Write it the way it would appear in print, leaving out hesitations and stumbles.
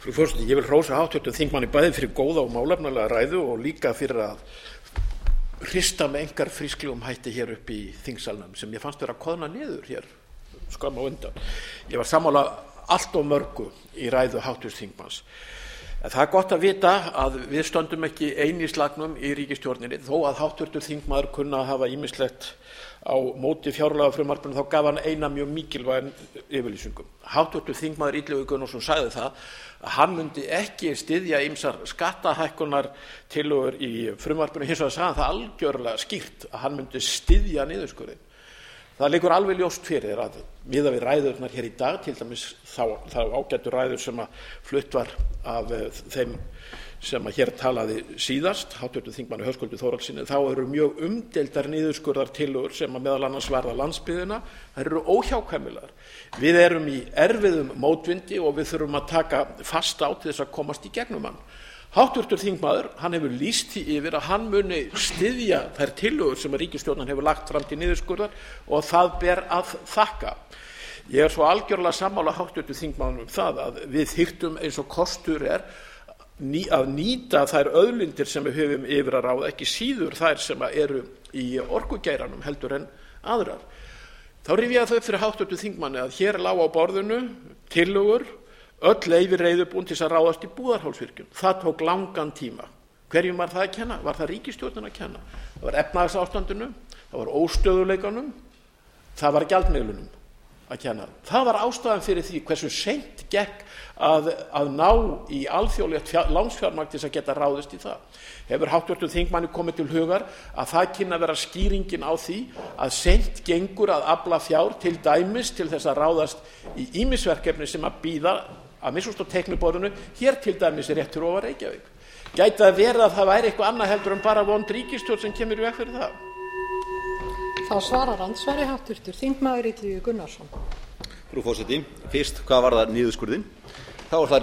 Frú forseti, ég vil hrósa háttvirtum þingmanni bæði fyrir góða og málefnalega ræðu og líka fyrir að hrista með engar frísklegum hætti hér upp í þingsalnum sem ég fannst vera að koðna niður hér skömm á undan. Ég var sammála allt of mörgu í ræðu háttvirts þingmanns. En það er gott að vita að við stöndum ekki eini í slagnum í ríkisstjórninni þó að háttvirtur þingmaður kunna að hafa ýmislegt á móti fjárlagafrumvarpinu þá gaf hann eina mjög mikilvægan yfirlýsingum. Háttvirtur þingmaður Illugi Gunnarsson sagði það að hann myndi ekki styðja ýmsar skattahækkunar tillögur í frumvarpinu, hins vegar sagði hann það algjörlega skýrt að hann myndi styðja niðurskurðinn. Það liggur alveg ljóst fyrir að miðað við ræðurnar hér í dag, til dæmis þá ágætu ræður sem að flutt var af þeim sem að hér talaði síðast, háttvirtur þingmanni Höskuldi Þórhallssyni, þá eru mjög umdeildar niðurskurðartillögur sem að meðal annars varða landsbyggðina, þær eru óhjákvæmilegar. Við erum í erfiðum mótvindi og við þurfum að taka fast á til þess að komast í gegnum hann. Háttvirtur þingmaður, hann hefur lýst því yfir að hann muni styðja þær tillögur sem að ríkisstjórnin hefur lagt fram til niðurskurðar og það ber að þakka. Ég er svo algjörlega sammála háttvirtur þingmaður það að við þyrftum eins og kostur er að nýta þær auðlindir sem við höfum yfir að ráða, ekki síður þær sem eru í orkugeiranum heldur en aðrar. Þá rifjaði það upp fyrir háttvirtur þingmanni að hér lá á borðinu tillögur, öll leyfi reiðubúin til þess að ráðast í Búðarhálsvirkjun. Það tók langan tíma. Hverjum var það að kenna? Var það ríkisstjórnin að kenna? Það var efnahagsástandinu, það var óstöðuleikanum, það var gjaldmiðlunum að kenna. Það var ástæðan fyrir því hversu seint gekk að ná í alþjóðlegt lánsfjármagn til þess að geta ráðist í það. Hefur háttvirtum þingmanni komið til hugar að það kynni að vera skýringin á því að seint gengur að afla fjár til dæmis til þess að ráðast í ýmisverkefni sem að bíða að missust á teikniborðinu, hér til dæmis er rétt fyrir ofan Reykjavík. Gæti að vera að það væri eitthvað annað heldur en bara vond ríkisstjórn sem kemur í veg fyrir það? Þá svarar andsvari háttvirtur þingmaður Illugi Gunnarsson. Frú forseti, fyrst hvað varðar niðurskurðinn, þá er það